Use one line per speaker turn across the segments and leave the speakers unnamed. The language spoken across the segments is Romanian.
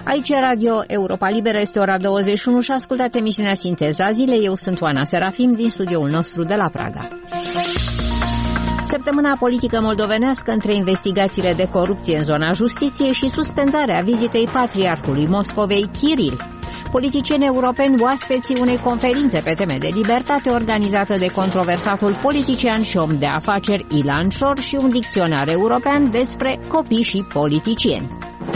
Aici Radio Europa Liberă, este ora 21 și ascultați emisiunea Sinteza Zilei. Eu sunt Oana Serafim din studioul nostru de la Praga. Săptămâna politică moldovenească între investigațiile de corupție în zona justiției și suspendarea vizitei patriarhului Moscovei Kiril. Politicieni europeni oaspeții unei conferințe pe teme de libertate organizată de controversatul politician și om de afaceri Ilan Șor și un dicționar european despre copii și politicieni.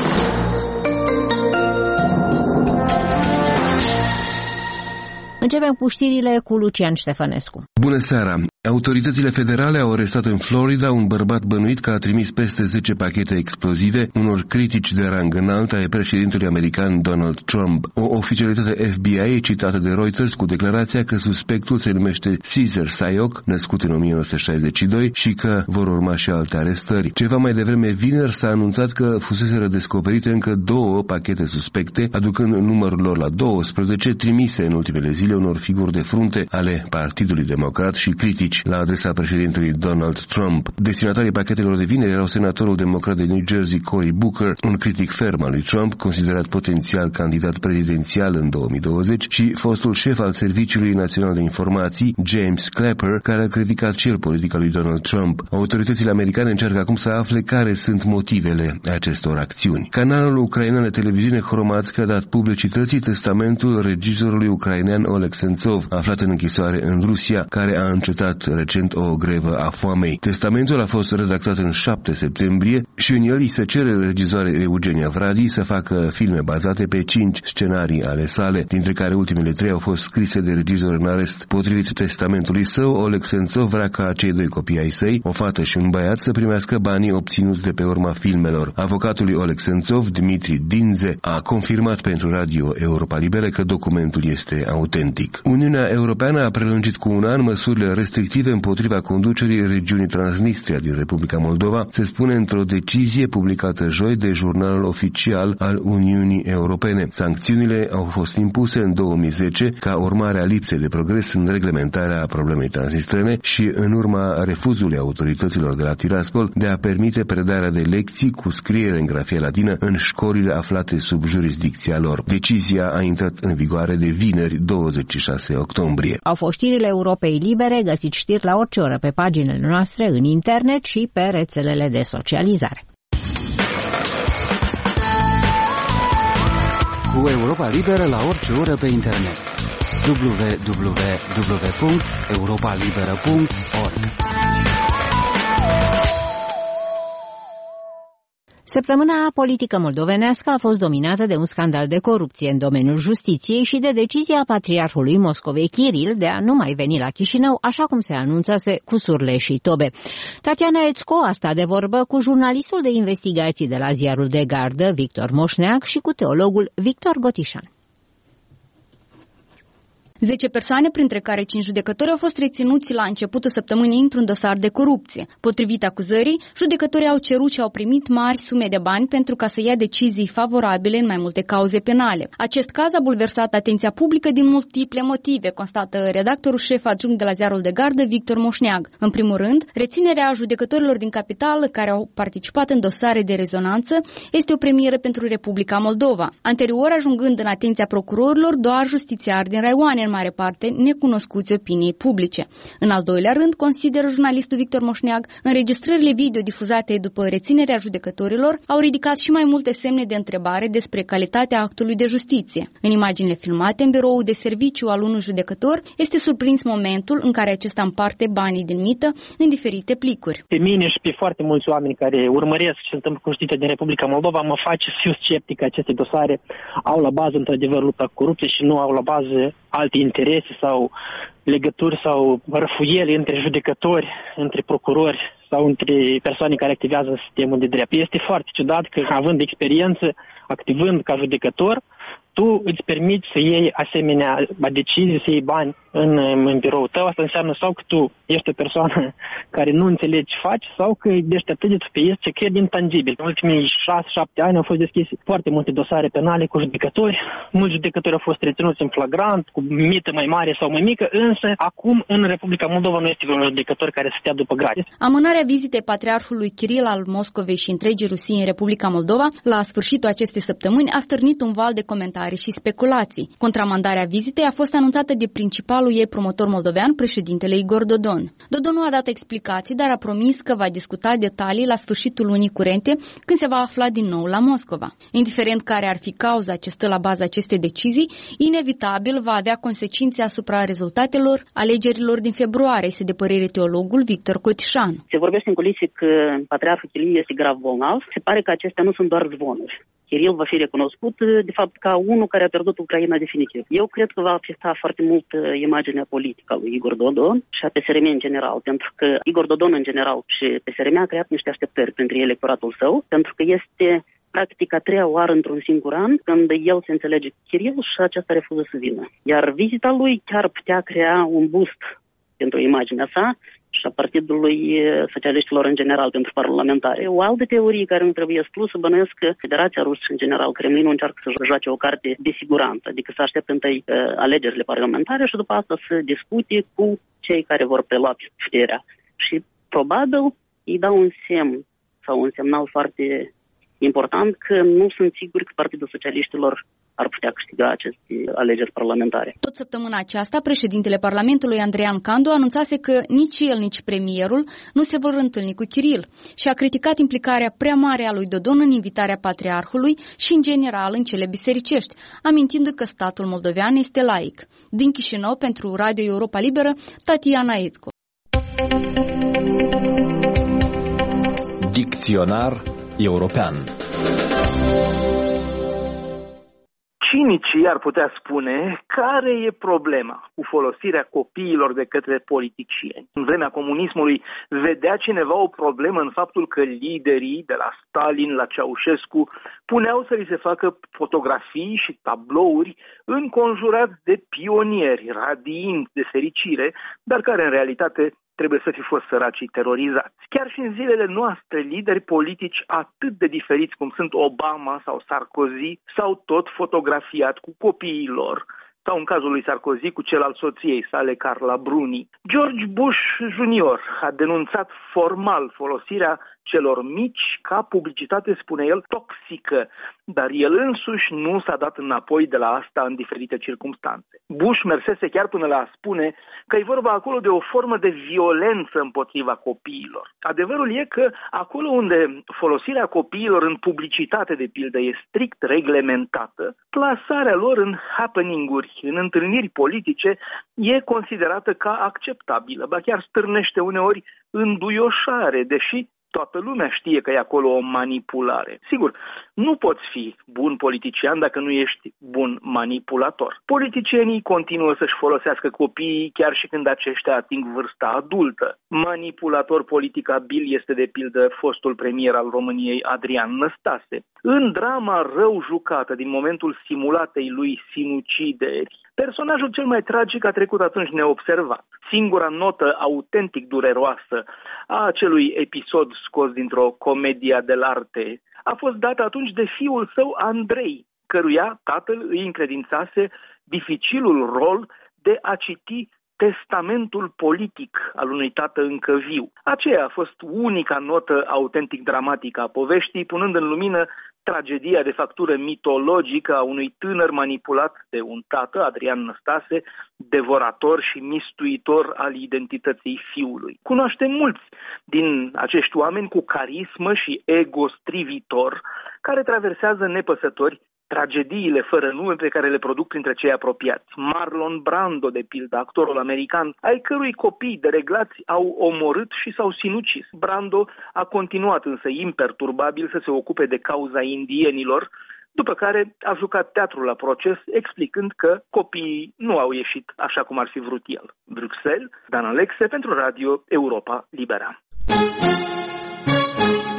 Începem cu știrile cu Lucian Ștefănescu.
Bună seara! Autoritățile federale au arestat în Florida un bărbat bănuit că a trimis peste 10 pachete explozive unor critici de rang înalt ai președintelui american Donald Trump. O oficialitate FBI citată de Reuters cu declarația că suspectul se numește Cesar Sayoc, născut în 1962, și că vor urma și alte arestări. Ceva mai devreme, vineri, s-a anunțat că fuseseră descoperite încă 2 pachete suspecte, aducând numărul lor la 12, trimise în ultimele zile unor figuri de frunte ale Partidului Democrat și critici la adresa președintelui Donald Trump. Destinatarii pachetelor de vineri erau senatorul democrat de New Jersey Cory Booker, un critic ferm al lui Trump, considerat potențial candidat prezidențial în 2020, și fostul șef al Serviciului Național de Informații, James Clapper, care a criticat cel politic al lui Donald Trump. Autoritățile americane încearcă acum să afle care sunt motivele acestor acțiuni. Canalul ucrainean de televiziune Hromadske a dat publicității testamentul regizorului ucrainean Oleg Sentsov, aflat în închisoare în Rusia, care a încetat recent o grevă a foamei. Testamentul a fost redactat în 7 septembrie și în el îi se cere regizoarei Eugenia Vradi să facă filme bazate pe 5 scenarii ale sale, dintre care ultimele 3 au fost scrise de regizor în arest. Potrivit testamentului său, Oleg Sentsov vrea ca cei 2 copii ai săi, o fată și un băiat, să primească banii obținuți de pe urma filmelor. Avocatul lui Oleg Sentsov, Dmitri Dinze, a confirmat pentru Radio Europa Liberă că documentul este autentic. Uniunea Europeană a prelungit cu un an măsurile restrictive împotriva conducerii regiunii Transnistria din Republica Moldova, se spune într-o decizie publicată joi de jurnalul oficial al Uniunii Europene. Sancțiunile au fost impuse în 2010 ca urmare a lipsei de progres în reglementarea problemei transnistrene și în urma refuzului autorităților de la Tiraspol de a permite predarea de lecții cu scriere în grafie latină în școlile aflate sub jurisdicția lor. Decizia a intrat în vigoare de vineri, 26 octombrie.
Au fost știrile Europei Libere, găsiți știri la orice oră pe paginile noastre în internet și pe rețelele de socializare.
Cu Europa Liberă la orice oră pe internet. www.europalibera.org.
Săptămâna politică moldovenească a fost dominată de un scandal de corupție în domeniul justiției și de decizia patriarhului Moscovei Kiril de a nu mai veni la Chișinău, așa cum se anunțase cu surle și tobe. Tatiana Ețco a stat de vorbă cu jurnalistul de investigații de la ziarul de gardă, Victor Moșneac, și cu teologul Victor Gotișan.
10 persoane, printre care 5 judecători, au fost reținuți la începutul săptămânii într-un dosar de corupție. Potrivit acuzării, judecătorii au cerut și au primit mari sume de bani pentru ca să ia decizii favorabile în mai multe cauze penale. Acest caz a bulversat atenția publică din multiple motive, constată redactorul șef adjunct de la ziarul de gardă, Victor Moșneag. În primul rând, reținerea judecătorilor din capitală care au participat în dosare de rezonanță este o premieră pentru Republica Moldova. Anterior, ajungând în atenția procurorilor doar justițiari din raioane, în mare parte necunoscuți opiniei publice. În al doilea rând, consideră jurnalistul Victor Moșneag, înregistrările video difuzate după reținerea judecătorilor au ridicat și mai multe semne de întrebare despre calitatea actului de justiție. În imaginile filmate în biroul de serviciu al unui judecător, este surprins momentul în care acesta împarte banii din mită în diferite plicuri.
Pe mine și pe foarte mulți oameni care urmăresc ce se întâmplă cu justiția din Republica Moldova mă face să fiu sceptic că aceste dosare au la bază într-adevăr lupta cu corupție și nu au la bază alte interese sau legături sau răfuieli între judecători, între procurori sau între persoane care activează în sistemul de drept. Este foarte ciudat că, având experiență, activând ca judecător, tu îți permiți să iei asemenea decizii, să iei bani în biroul tău, asta înseamnă sau că tu ești o persoană care nu înțelegi ce faci sau că ești atât de tupeist ce credi intangibil. În ultimii 6-7 ani au fost deschise foarte multe dosare penale cu judecători. Mulți judecători au fost reținuți în flagrant, cu mită mai mare sau mai mică, însă acum în Republica Moldova nu este vreun judecător care să stea după gratis.
Amânarea vizitei patriarhului Kiril al Moscovei și întregii Rusii în Republica Moldova la sfârșitul acestei săptămâni a stârnit un val de comentarii și speculații. Contramandarea vizitei a fost anunțată de principalul ei promotor moldovean, președintele Igor Dodon. Dodon nu a dat explicații, dar a promis că va discuta detalii la sfârșitul lunii curente, când se va afla din nou la Moscova. Indiferent care ar fi cauza ce stă la baza acestei decizii, inevitabil va avea consecințe asupra rezultatelor alegerilor din februarie, este de părere teologul Victor Cotișan.
Se vorbește în culise că patriarhul Kiril este grav bolnav. Se pare că acestea nu sunt doar zvonuri. Kiril va fi recunoscut, de fapt, ca unul care a pierdut Ucraina definitiv. Eu cred că va afecta foarte mult imaginea politică a lui Igor Dodon și a PSRM în general, pentru că Igor Dodon în general și PSRM a creat niște așteptări printre electoratul său, pentru că este practic a treia oară într-un singur an când el se înțelege cu Kiril și acesta refuză să vină. Iar vizita lui chiar putea crea un boost pentru imaginea sa și a Partidului Socialiștilor în general pentru parlamentare. O altă teorie care nu trebuie spusă, bănuiesc că Federația Rusă în general, Kremlinul încearcă să joace o carte de siguranță, adică să aștepte întâi alegerile parlamentare și după asta să discute cu cei care vor prelua puterea. Și probabil îi dau un semn sau un semnal foarte important că nu sunt sigur că Partidul Socialiștilor ar putea câștiga aceste alegeri parlamentare.
Tot săptămâna aceasta, președintele Parlamentului Andreian Candu anunțase că nici el, nici premierul nu se vor întâlni cu Kiril și a criticat implicarea prea mare a lui Dodon în invitarea patriarhului și, în general, în cele bisericești, amintindu că statul moldovean este laic. Din Chișinău, pentru Radio Europa Liberă, Tatiana Ețco.
Dicționar european.
Cinicii ar putea spune care e problema cu folosirea copiilor de către politicieni. În vremea comunismului vedea cineva o problemă în faptul că liderii de la Stalin la Ceaușescu puneau să li se facă fotografii și tablouri înconjurați de pionieri radianți de fericire, dar care în realitate trebuie să fi fost săracii terorizați. Chiar și în zilele noastre, lideri politici atât de diferiți cum sunt Obama sau Sarkozy s-au tot fotografiat cu copiii lor, sau în cazul lui Sarkozy cu cel al soției sale, Carla Bruni. George Bush Jr. a denunțat formal folosirea celor mici ca publicitate, spune el, toxică, dar el însuși nu s-a dat înapoi de la asta în diferite circumstanțe. Bush mersese chiar până la a spune că e vorba acolo de o formă de violență împotriva copiilor. Adevărul e că acolo unde folosirea copiilor în publicitate, de pildă, e strict reglementată, plasarea lor în happening-uri, în întâlniri politice, e considerată ca acceptabilă, ba chiar stârnește uneori înduioșare, deși toată lumea știe că e acolo o manipulare. Sigur, nu poți fi bun politician dacă nu ești bun manipulator. Politicienii continuă să-și folosească copiii chiar și când aceștia ating vârsta adultă. Manipulator politic abil este de pildă fostul premier al României Adrian Năstase. În drama rău jucată din momentul simulatei lui sinucideri, personajul cel mai tragic a trecut atunci neobservat. Singura notă autentic dureroasă a acelui episod scos dintr-o comedie dell'arte a fost dată atunci de fiul său Andrei, căruia tatăl îi încredințase dificilul rol de a citi testamentul politic al unui tată încă viu. Aceea a fost unica notă autentic dramatică a poveștii, punând în lumină tragedia de factură mitologică a unui tânăr manipulat de un tată, Adrian Năstase, devorator și mistuitor al identității fiului. Cunoaștem mulți din acești oameni cu carismă și ego strivitor, care traversează nepăsători tragediile fără nume pe care le produc printre cei apropiați. Marlon Brando, de pildă, actorul american, ai cărui copii dereglați au omorât și s-au sinucis. Brando a continuat însă imperturbabil să se ocupe de cauza indienilor, după care a jucat teatru la proces, explicând că copiii nu au ieșit așa cum ar fi vrut el. Bruxelles, Dan Alexe pentru Radio Europa Liberă.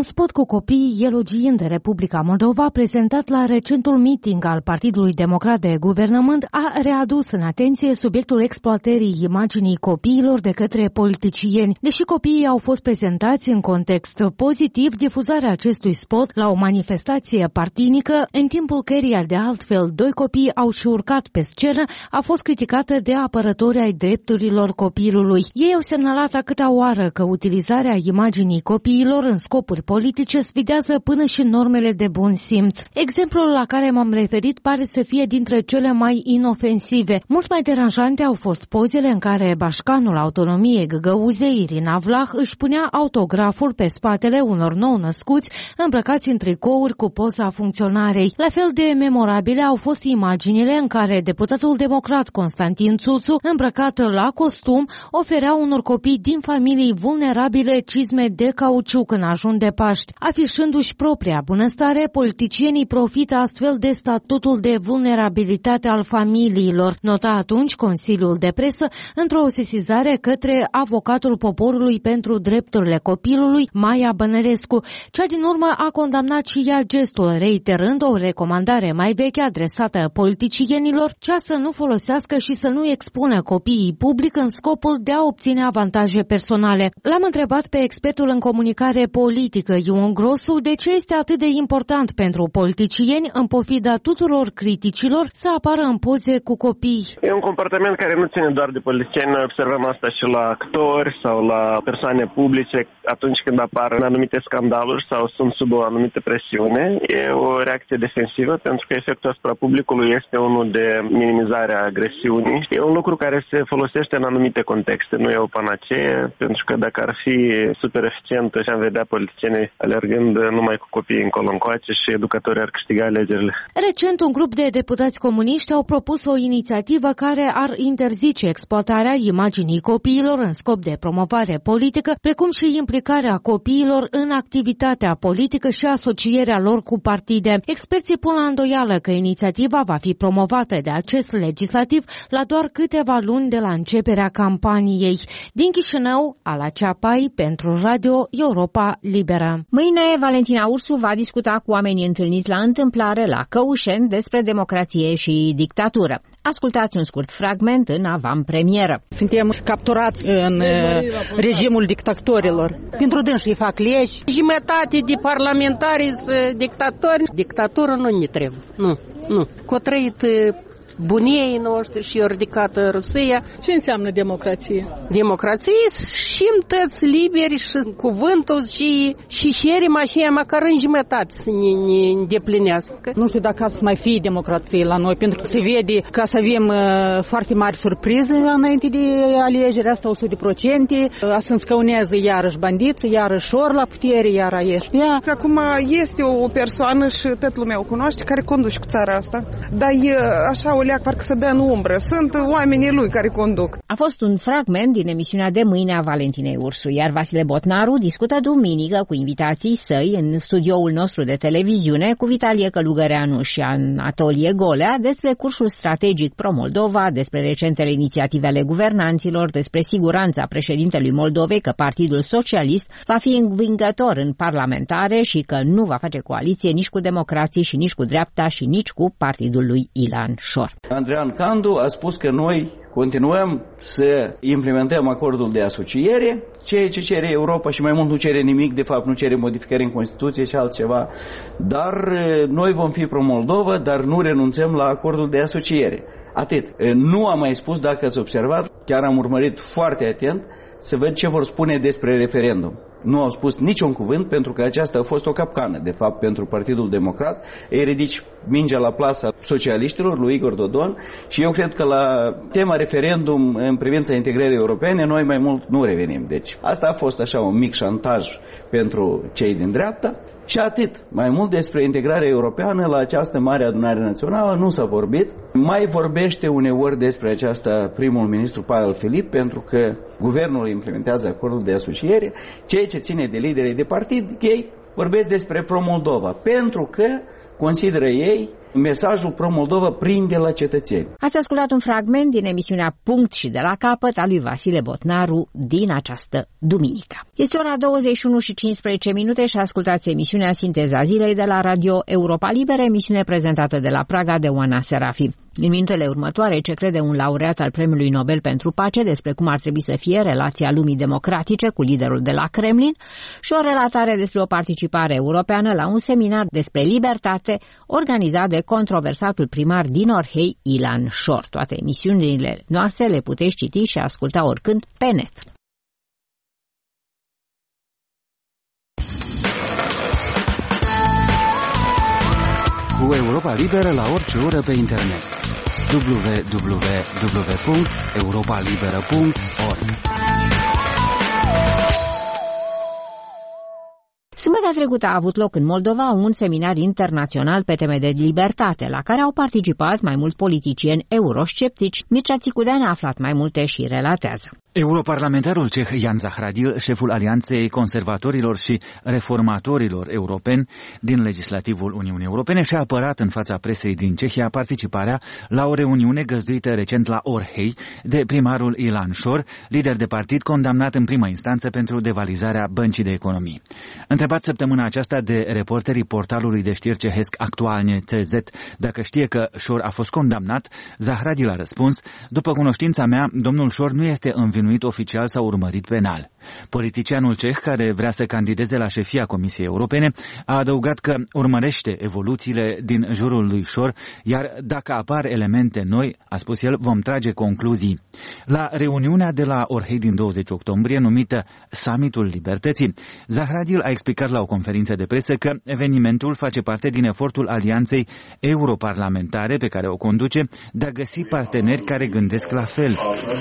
Un spot cu copii elogiind Republica Moldova, prezentat la recentul meeting al Partidului Democrat de Guvernământ, a readus în atenție subiectul exploatării imaginii copiilor de către politicieni. Deși copiii au fost prezentați în context pozitiv, difuzarea acestui spot la o manifestație partinică, în timpul căreia de altfel 2 copii au și urcat pe scenă, a fost criticată de apărători ai drepturilor copilului. Ei au semnalat a câta oară că utilizarea imaginii copiilor în scopuri politice sfidează până și normele de bun simț. Exemplul la care m-am referit pare să fie dintre cele mai inofensive. Mult mai deranjante au fost pozele în care bașcanul autonomiei găgăuzei, Irina Vlah, își punea autograful pe spatele unor nou-născuți îmbrăcați în tricouri cu poza funcționarei. La fel de memorabile au fost imaginile în care deputatul democrat Constantin Țuțu, îmbrăcat la costum, oferea unor copii din familii vulnerabile cizme de cauciuc în ajun de Paști. Afișându-și propria bunăstare, politicienii profită astfel de statutul de vulnerabilitate al familiilor, nota atunci Consiliul de Presă într-o sesizare către avocatul poporului pentru drepturile copilului, Maia Bănărescu. Cea din urmă a condamnat și ea gestul, reiterând o recomandare mai veche adresată politicienilor, cea să nu folosească și să nu expună copiii public în scopul de a obține avantaje personale. L-am întrebat pe expertul în comunicare politică, Ion Grosu, de ce este atât de important pentru politicieni, în pofida tuturor criticilor, să apară în poze cu copii.
E un comportament care nu ține doar de politicieni. Noi observăm asta și la actori sau la persoane publice atunci când apar în anumite scandaluri sau sunt sub o anumită presiune. E o reacție defensivă pentru că efectul asupra publicului este unul de minimizare a agresiunii. E un lucru care se folosește în anumite contexte. Nu e o panacee, pentru că dacă ar fi super eficient și am vedea politicienii alergând numai cu copiii încolo-ncoace și educatorii ar câștiga alegerile.
Recent, un grup de deputați comuniști au propus o inițiativă care ar interzice exploatarea imaginii copiilor în scop de promovare politică, precum și implicarea copiilor în activitatea politică și asocierea lor cu partide. Experții pun la îndoială că inițiativa va fi promovată de acest legislativ la doar câteva luni de la începerea campaniei. Din Chișinău, Ala Ceapai, pentru Radio Europa Liberă.
Mâine, Valentina Ursu va discuta cu oamenii întâlniți la întâmplare la Căușeni despre democrație și dictatură. Ascultați un scurt fragment în avantpremieră.
Suntem capturați în regimul dictatorilor. Pentru dânsii fac legi. Jumătate de parlamentari sunt dictatori. Dictatură nu ne trebuie. Nu. Cu trăit bunii noștri și ridicată Rusia.
Ce înseamnă democrație?
Democrație și toți liberi și cuvântul și cerem așa măcar în jumătate să ne îndeplinească.
Nu știu dacă să mai fie democrație la noi, pentru că se vede că să avem foarte mari surprize înainte de alegeri, asta 100%, să înscăunează iarăși bandiți, iarăși ori la putere, iar ăștia.
Acum este o persoană și toată lumea o cunoaște care conduce cu țara asta, dar e așa o leac parcă să dă în umbră. Sunt oamenii lui care conduc.
A fost un fragment din emisiunea de mâine a Valentinei Ursu, iar Vasile Botnaru discută duminică cu invitații săi în studioul nostru de televiziune cu Vitalie Călugăreanu și Anatolie Golea despre cursul strategic pro-Moldova, despre recentele inițiative ale guvernanților, despre siguranța președintelui Moldovei că Partidul Socialist va fi învingător în parlamentare și că nu va face coaliție nici cu democrații și nici cu dreapta și nici cu partidul lui Ilan Șor.
Andrean Candu a spus că noi continuăm să implementăm acordul de asociere, ceea ce cere Europa și mai mult nu cere nimic, de fapt nu cere modificări în Constituție și altceva, dar noi vom fi pro-Moldova, dar nu renunțăm la acordul de asociere. Atât. Nu am mai spus, dacă ați observat, chiar am urmărit foarte atent să văd ce vor spune despre referendum. Nu au spus niciun cuvânt, pentru că aceasta a fost o capcană, de fapt, pentru Partidul Democrat. Ei ridici mingea la plasa socialiștilor, lui Igor Dodon, și eu cred că la tema referendum în privința integrării europene, noi mai mult nu revenim. Deci asta a fost așa un mic șantaj pentru cei din dreapta. Și atât. Mai mult despre integrarea europeană la această mare adunare națională nu s-a vorbit. Mai vorbește uneori despre aceasta primul ministru Pavel Filip, pentru că guvernul implementează acordul de asociere, ceea ce ține de liderii de partid, ei vorbesc despre pro-Moldova, pentru că consideră ei Mesajul pro-Moldova prinde la cetățeni.
Ați ascultat un fragment din emisiunea Punct și de la capăt a lui Vasile Botnaru din această duminică. Este ora 21:15 și ascultați emisiunea Sinteza Zilei de la Radio Europa Liberă, emisiune prezentată de la Praga de Oana Serafi. În minutele următoare, ce crede un laureat al Premiului Nobel pentru Pace despre cum ar trebui să fie relația lumii democratice cu liderul de la Kremlin și o relatare despre o participare europeană la un seminar despre libertate organizat de controversatul primar din Orhei, Ilan Șor. Toate emisiunile noastre le puteți citi și asculta oricând pe net.
Cu Europa Liberă la orice oră pe internet. www.europalibera.org.
Sâmbătă trecută a avut loc în Moldova un seminar internațional pe teme de libertate, la care au participat mai mulți politicieni eurosceptici. Mircea Țicudean a aflat mai multe și relatează.
Europarlamentarul ceh Jan Zahradil, șeful Alianței Conservatorilor și Reformatorilor Europeni din Legislativul Uniunii Europene, și-a apărat în fața presei din Cehia participarea la o reuniune găzduită recent la Orhei de primarul Ilan Șor, lider de partid condamnat în primă instanță pentru devalizarea Băncii de Economii. Întrebat săptămâna aceasta de reporterii portalului de știri cehesc Aktualne.cz dacă știe că Șor a fost condamnat, Zahradil a răspuns: după cunoștința mea, domnul Șor nu este învinuit oficial sau urmărit penal. Politicianul ceh, care vrea să candideze la șefia Comisiei Europene, a adăugat că urmărește evoluțiile din jurul lui Șor, iar dacă apar elemente noi, a spus el, vom trage concluzii. La reuniunea de la Orhei din 20 octombrie, numită Summitul Libertății, Zahradil a explicat la o conferință de presă că evenimentul face parte din efortul Alianței Europarlamentare pe care o conduce de a găsi parteneri care gândesc la fel.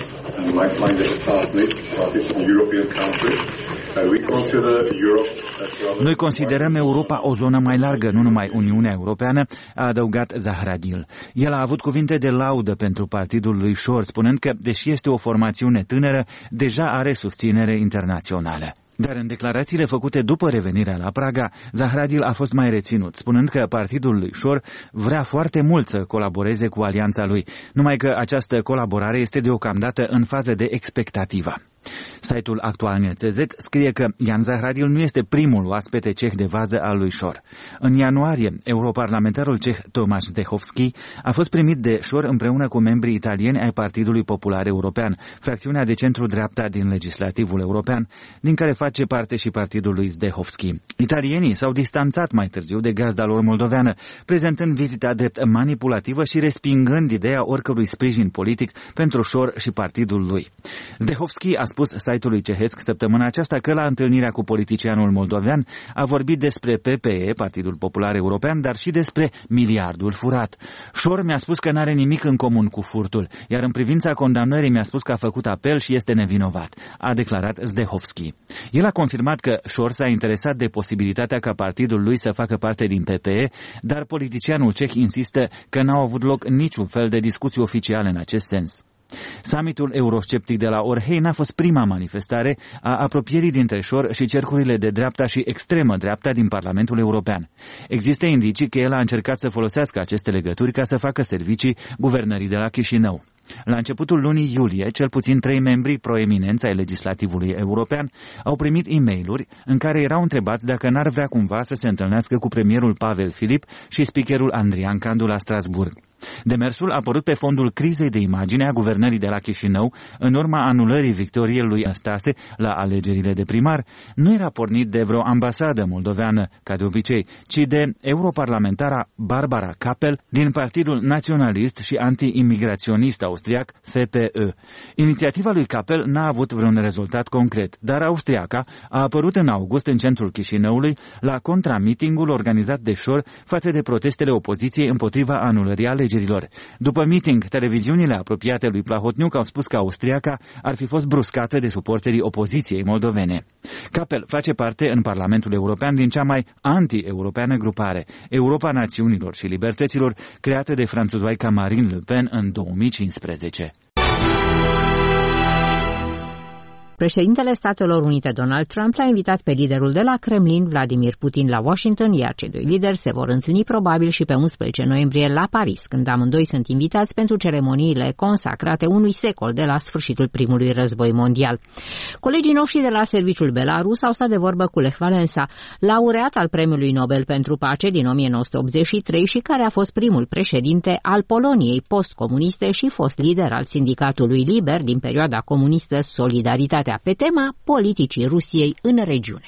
Noi considerăm Europa o zonă mai largă, nu numai Uniunea Europeană, a adăugat Zahradil. El a avut cuvinte de laudă pentru partidul lui Șor, spunând că, deși este o formațiune tânără, deja are susținere internațională. Dar în declarațiile făcute după revenirea la Praga, Zahradil a fost mai reținut, spunând că partidul lui Șor vrea foarte mult să colaboreze cu alianța lui, numai că această colaborare este deocamdată în fază de expectativă. Site-ul Aktualne.cz scrie că Jan Zahradil nu este primul oaspete ceh de vază al lui Șor. În ianuarie, europarlamentarul ceh Tomáš Zdechovský a fost primit de Șor împreună cu membrii italieni ai Partidului Popular European, fracțiunea de centru-dreapta din Legislativul European, din care face parte și partidul lui Zdechovský. Italienii s-au distanțat mai târziu de gazda lor moldoveană, prezentând vizita drept manipulativă și respingând ideea oricărui sprijin politic pentru Șor și partidul lui. Zdechovský a spus site-ului cehesc săptămâna aceasta că la întâlnirea cu politicianul moldovean a vorbit despre PPE, Partidul Popular European, dar și despre miliardul furat. Șor mi-a spus că n-are nimic în comun cu furtul, iar în privința condamnării mi-a spus că a făcut apel și este nevinovat, a declarat Zdechovský. El a confirmat că Șor s-a interesat de posibilitatea ca partidul lui să facă parte din PPE, dar politicianul ceh insistă că n-au avut loc niciun fel de discuții oficiale în acest sens. Summitul eurosceptic de la Orhei n-a fost prima manifestare a apropierii dintre Șor și cercurile de dreapta și extremă dreapta din Parlamentul European. Există indicii că el a încercat să folosească aceste legături ca să facă servicii guvernării de la Chișinău. La începutul lunii iulie, cel puțin 3 membri proeminenți ai legislativului european au primit e-mail-uri în care erau întrebați dacă n-ar vrea cumva să se întâlnească cu premierul Pavel Filip și speakerul Andrian Candu la Strasburg. Demersul a apărut pe fondul crizei de imagine a guvernării de la Chișinău în urma anulării victoriei lui Năstase la alegerile de primar. Nu era pornit de vreo ambasadă moldoveană, ca de obicei, ci de europarlamentara Barbara Kappel din Partidul Naționalist și Anti-imigraționist austriac FPÖ. Inițiativa lui Kappel n-a avut vreun rezultat concret, dar austriaca a apărut în august în centrul Chișinăului la contramitingul organizat de Șor față de protestele opoziției împotriva anulării alegerilor. După meeting, televiziunile apropiate lui Plahotniuc au spus că austriaca ar fi fost bruscată de suporterii opoziției moldovene. Kappel face parte în Parlamentul European din cea mai anti-europeană grupare, Europa Națiunilor și Libertăților, creată de franțuzoaica Marine Le Pen în 2015.
Președintele Statelor Unite Donald Trump l-a invitat pe liderul de la Kremlin, Vladimir Putin, la Washington, iar cei doi lideri se vor întâlni probabil și pe 11 noiembrie la Paris, când amândoi sunt invitați pentru ceremoniile consacrate unui secol de la sfârșitul primului război mondial. Colegii noștri de la Serviciul Belarus au stat de vorbă cu Lech Walesa, laureat al Premiului Nobel pentru Pace din 1983 și care a fost primul președinte al Poloniei postcomuniste și fost lider al Sindicatului Liber din perioada comunistă Solidaritatea, pe tema politicii Rusiei în regiune.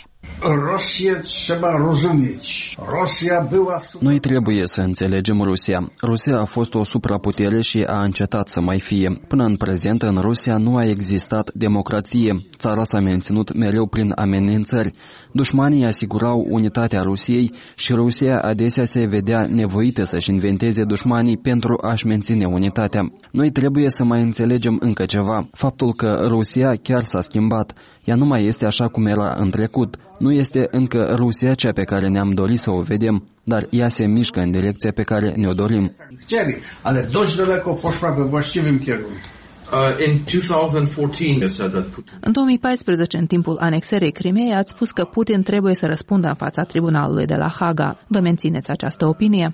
Noi trebuie să înțelegem Rusia. Rusia a fost o supraputere și a încetat să mai fie. Până în prezent, în Rusia nu a existat democrație. Țara s-a menținut mereu prin amenințări. Dușmanii asigurau unitatea Rusiei și Rusia adesea se vedea nevoită să-și inventeze dușmanii pentru a-și menține unitatea. Noi trebuie să mai înțelegem încă ceva. Faptul că Rusia chiar s-a schimbat. Ea nu mai este așa cum era în trecut. Nu este încă Rusia cea pe care ne-am dorit să o vedem, dar ea se mișcă în direcția pe care ne-o dorim.
În 2014, în timpul anexării Crimeei, ați spus că Putin trebuie să răspundă în fața tribunalului de la Haga. Vă mențineți această opinie?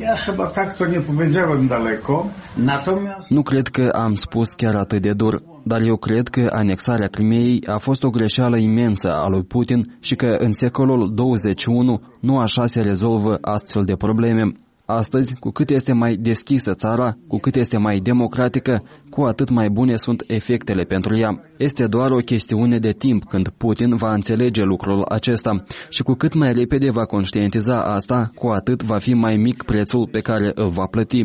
Nu cred că am spus chiar atât de dur, dar eu cred că anexarea Crimeei a fost o greșeală imensă a lui Putin și că în secolul 21 nu așa se rezolvă astfel de probleme. Astăzi, cu cât este mai deschisă țara, cu cât este mai democratică, cu atât mai bune sunt efectele pentru ea. Este doar o chestiune de timp când Putin va înțelege lucrul acesta și cu cât mai repede va conștientiza asta, cu atât va fi mai mic prețul pe care îl va plăti.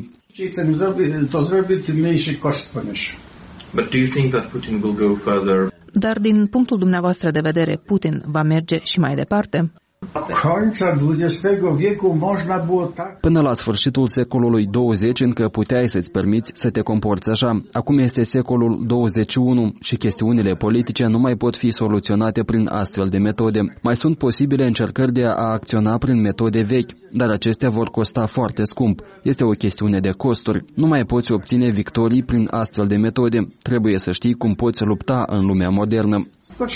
But do you think that Putin will go further? Dar din punctul dumneavoastră de vedere, Putin va merge și mai departe?
Până la sfârșitul secolului 20 încă puteai să-ți permiți să te comporți așa. Acum este secolul 21 și chestiunile politice nu mai pot fi soluționate prin astfel de metode. Mai sunt posibile încercări de a acționa prin metode vechi, dar acestea vor costa foarte scump. Este o chestiune de costuri. Nu mai poți obține victorii prin astfel de metode. Trebuie să știi cum poți lupta în lumea modernă.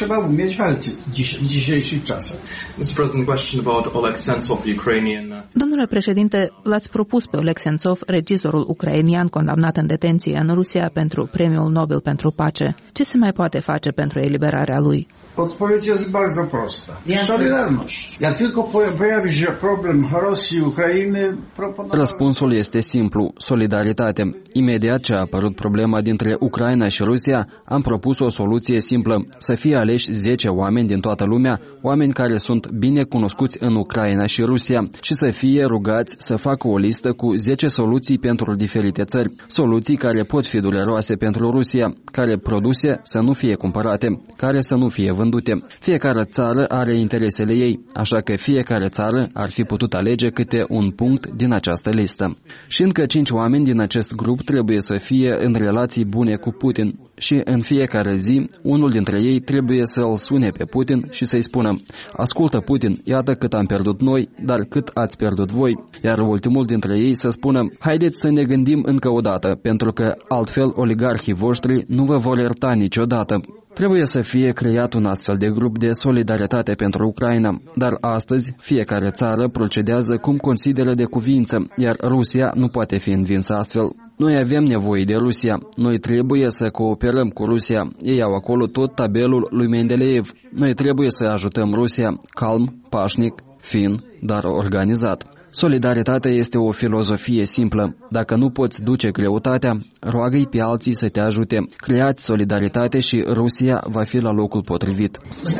Domnule președinte, l-ați propus pe Oleg Sentsov, regizorul ucrainian condamnat în detenție în Rusia pentru Premiul Nobel pentru Pace. Ce se mai poate face pentru eliberarea lui?
Odpowiedź jest bardzo prosta. Solidarność. Jak tylko pojawi się problem Rosji, Ucrainy,
Răspunsul este simplu, solidaritate. Imediat ce a apărut problema dintre Ucraina și Rusia, am propus o soluție simplă, să fie aleși 10 oameni din toată lumea, oameni care sunt bine cunoscuți în Ucraina și Rusia, și să fie rugați să facă o listă cu 10 soluții pentru diferite țări, soluții care pot fi dureroase pentru Rusia, care produse să nu fie cumpărate, care să nu fie vândute. Fiecare țară are interesele ei, așa că fiecare țară ar fi putut alege câte un punct din această listă. Și încă 5 oameni din acest grup trebuie să fie în relații bune cu Putin și în fiecare zi unul dintre ei trebuie să-l sune pe Putin și să-i spună: ascultă Putin, iată cât am pierdut noi, dar cât ați pierdut voi, iar ultimul dintre ei să spună: haideți să ne gândim încă o dată, pentru că altfel oligarhii voștri nu vă vor ierta niciodată. Trebuie să fie creat un astfel de grup de solidaritate pentru Ucraina, dar astăzi fiecare țară procedează cum consideră de cuvință, iar Rusia nu poate fi învinsă astfel. Noi avem nevoie de Rusia, noi trebuie să cooperăm cu Rusia, ei au acolo tot tabelul lui Mendeleev. Noi trebuie să ajutăm Rusia calm, pașnic, fin, dar organizat. Solidaritatea este o filozofie simplă. Dacă nu poți duce greutatea, roagă-i pe alții să te ajute. Creați solidaritate și Rusia va fi la locul potrivit.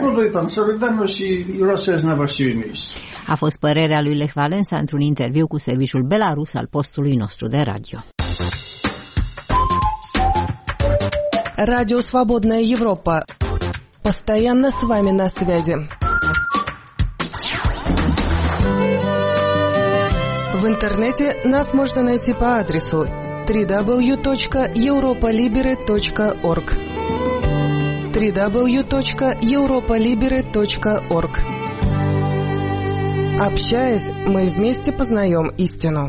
A fost părerea lui Lech Walesa într-un interviu cu serviciul Belarus al postului nostru de radio.
Радио «Свободная Европа». Постоянно с вами на связи. В интернете нас можно найти по адресу www.europolibere.org www.europolibere.org. Общаясь, мы вместе познаем истину.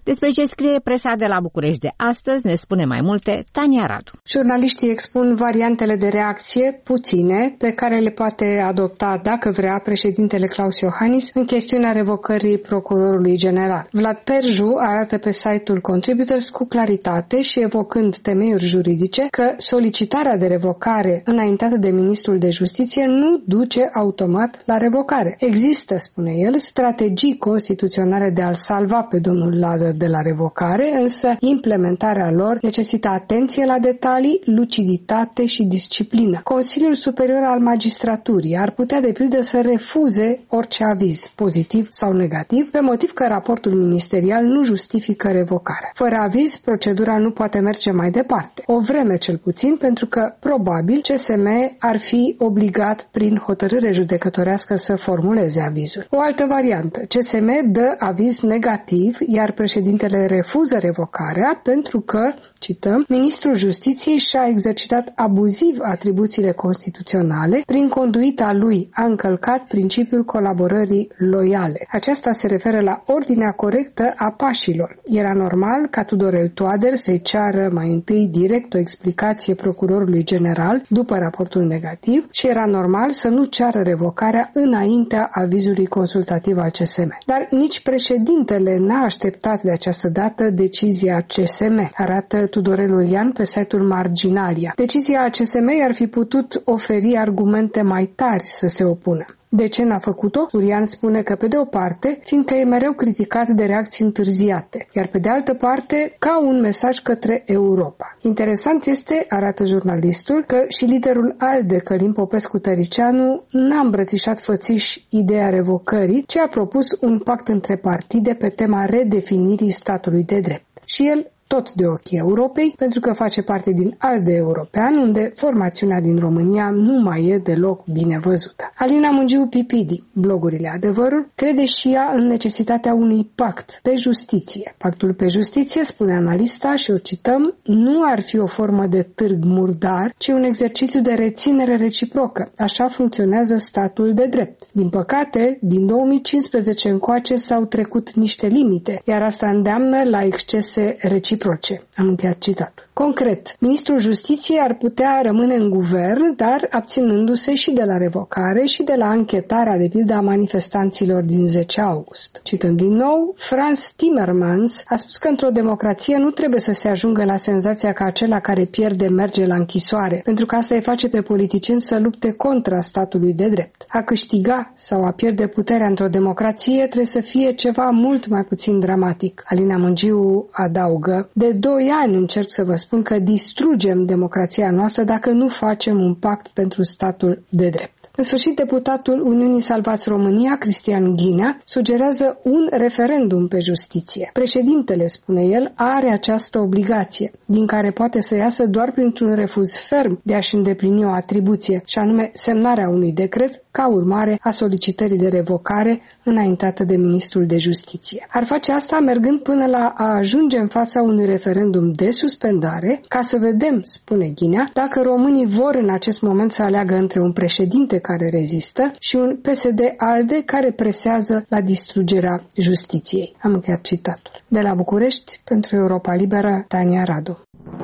Despre ce scrie presa de la București de astăzi ne spune mai multe Tania Radu.
Jurnaliștii expun variantele de reacție, puține, pe care le poate adopta, dacă vrea, președintele Klaus Iohannis în chestiunea revocării procurorului general. Vlad Perju arată pe site-ul Contributors cu claritate și evocând temeiuri juridice că solicitarea de revocare înaintată de ministrul de Justiție nu duce automat la revocare. Există, spune el, strategii constituționale de a-l salva pe domnul Lazar de la revocare, însă implementarea lor necesită atenție la detalii, luciditate și disciplină. Consiliul Superior al Magistraturii ar putea de pildă să refuze orice aviz, pozitiv sau negativ, pe motiv că raportul ministerial nu justifică revocarea. Fără aviz, procedura nu poate merge mai departe. O vreme cel puțin, pentru că probabil CSM ar fi obligat prin hotărâre judecătorească să formuleze avizul. O altă variantă. CSM dă aviz negativ, iar președintele refuză revocarea pentru că, cităm, ministrul Justiției și-a exercitat abuziv atribuțiile constituționale, prin conduita lui a încălcat principiul colaborării loiale. Aceasta se referă la ordinea corectă a pașilor. Era normal ca Tudorel Toader să-i ceară mai întâi direct o explicație procurorului general după raportul negativ și era normal să nu ceară revocarea înaintea avizului consultativ al CSM. Dar nici președintele n-a așteptat de această dată decizia CSM, arată Tudorel Urian pe site-ul Marginalia. Decizia CSM ar fi putut oferi argumente mai tari să se opună. De ce n-a făcut-o? Urian spune că, pe de o parte, fiindcă e mereu criticat de reacții întârziate, iar pe de altă parte, ca un mesaj către Europa. Interesant este, arată jurnalistul, că și liderul ALDE, Călin Popescu-Tăricianu, n-a îmbrățișat fățiș ideea revocării, ci a propus un pact între partide pe tema redefinirii statului de drept. Și el tot de ochii Europei, pentru că face parte din ALDE european, unde formațiunea din România nu mai e deloc bine văzută. Alina Mungiu Pipidi, blogurile Adevărul, crede și ea în necesitatea unui pact pe justiție. Pactul pe justiție, spune analista, și o cităm, nu ar fi o formă de târg murdar, ci un exercițiu de reținere reciprocă. Așa funcționează statul de drept. Din păcate, din 2015 încoace s-au trecut niște limite, iar asta îndeamnă la excese reciproce. Am încheiat citatul. Concret, ministrul Justiției ar putea rămâne în guvern, dar abținându-se și de la revocare și de la anchetarea, de pildă, a manifestanților din 10 august. Citând din nou, Franz Timmermans a spus că într-o democrație nu trebuie să se ajungă la senzația că acela care pierde merge la închisoare, pentru că asta îi face pe politicieni să lupte contra statului de drept. A câștiga sau a pierde puterea într-o democrație trebuie să fie ceva mult mai puțin dramatic. Alina Mungiu adaugă, de 2 ani încerc să vă spun că distrugem democrația noastră dacă nu facem un pact pentru statul de drept. În sfârșit, deputatul Uniunii Salvați România, Cristian Ghinea, sugerează un referendum pe justiție. Președintele, spune el, are această obligație, din care poate să iasă doar printr-un refuz ferm de a-și îndeplini o atribuție, și anume semnarea unui decret ca urmare a solicitării de revocare înaintată de ministrul de Justiție. Ar face asta mergând până la a ajunge în fața unui referendum de suspendare, ca să vedem, spune Ghinea, dacă românii vor în acest moment să aleagă între un președinte care rezistă și un PSD-ALDE care presează la distrugerea justiției. Am încheiat citatul. De la București, pentru Europa Liberă, Tania Radu.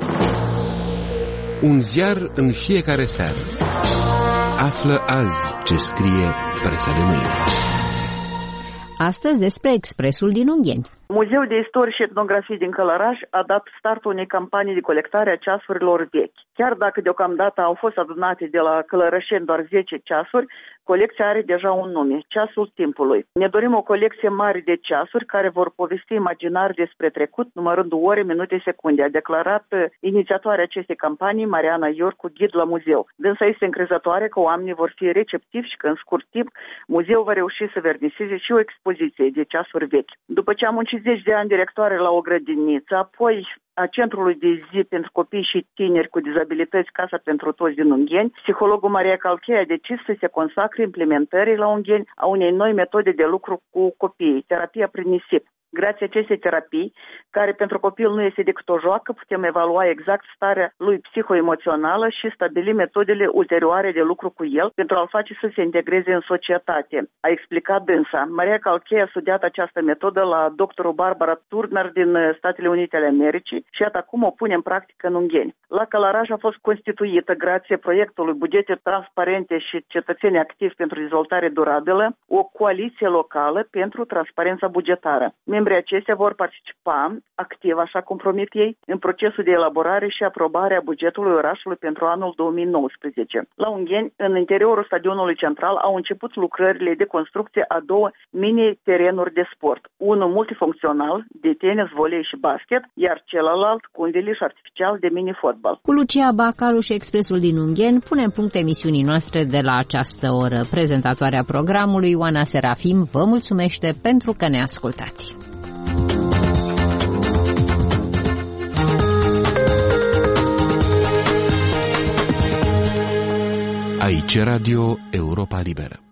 Un ziar în fiecare seară. Află azi ce scrie presa de mâine.
Astăzi despre Expresul din Ungheni.
Muzeul de Istorie și Etnografie din Călăraș a dat startul unei campanii de colectare a ceasurilor vechi. Chiar dacă deocamdată au fost adunate de la călărășeni doar 10 ceasuri, colecția are deja un nume, Ceasul Timpului. Ne dorim o colecție mare de ceasuri care vor povesti imaginar despre trecut, numărând ore, minute, secunde, a declarat inițiatoarea acestei campanii, Mariana Iorcu, ghid la muzeu. Dânsa este încrezătoare că oamenii vor fi receptivi și că în scurt timp muzeul va reuși să verniseze și o expoziție de ceasuri vechi. După ce am muncit 10 de ani directoare la o grădiniță, apoi a Centrului de Zi pentru Copii și Tineri cu Dizabilități Casa pentru Toți din Ungheni, psihologul Maria Calchei a decis să se consacre implementării la Ungheni a unei noi metode de lucru cu copiii, terapia prin nisip. Grație acestei terapii, care pentru copil nu este decât o joacă, putem evalua exact starea lui psihoemoțională și stabili metodele ulterioare de lucru cu el pentru a-l face să se integreze în societate, a explicat dânsa. Maria Calchei a studiat această metodă la doctorul Barbara Turner din Statele Unite ale Americii și iată acum o pune în practică în Ungheni. La Călăraș a fost constituită, grație proiectului Bugete transparente și cetățeni activi pentru dezvoltare durabilă, o coaliție locală pentru transparența bugetară. Membrii acestea vor participa activ, așa cum promit ei, în procesul de elaborare și aprobare a bugetului orașului pentru anul 2019. La Ungheni, în interiorul stadionului central, au început lucrările de construcție a 2 mini-terenuri de sport. Unul multifuncțional, de tenis, volei și basket, iar celălalt cu un veliș artificial de mini-fotbal.
Cu Lucia Bacaru și Expresul din Ungheni punem punct emisiunii noastre de la această oră. Prezentatoarea programului, Oana Serafim, vă mulțumește pentru că ne ascultați.
Aici Radio Europa Liberă.